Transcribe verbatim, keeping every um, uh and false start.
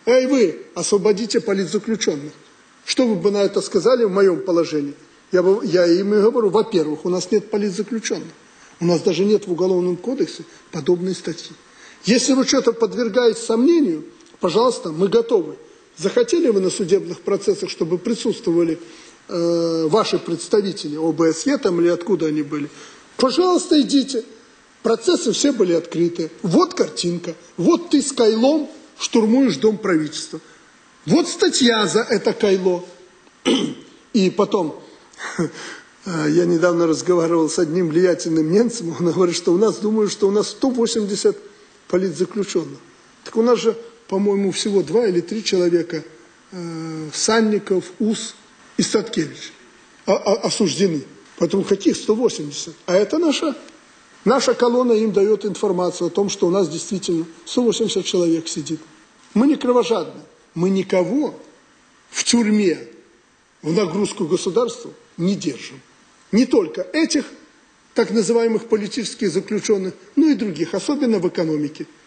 эй вы, освободите политзаключенных. Что вы бы на это сказали в моем положении? Я, бы, я им и говорю, во-первых, у нас нет политзаключенных. У нас даже нет в Уголовном кодексе подобной статьи. Если вы что-то подвергаете сомнению, пожалуйста, мы готовы. Захотели вы на судебных процессах, чтобы присутствовали э, ваши представители, ОБСЕ там или откуда они были? Пожалуйста, идите. Процессы все были открыты. Вот картинка. Вот ты с кайлом штурмуешь дом правительства. Вот статья за это кайло. И потом, я недавно разговаривал с одним влиятельным немцем, он говорит, что у нас, думаю, что у нас сто восемьдесят политзаключенных. Так у нас же, по-моему, всего два или три человека, э, Санников, Ус и Статкевич, а, а, осуждены. Поэтому каких сто восемьдесят? А это наша, наша колонна им дает информацию о том, что у нас действительно сто восемьдесят человек сидит. Мы не кровожадны. Мы никого в тюрьме в нагрузку государству не держим. Не только этих так называемых политических заключенных, но и других, особенно в экономике.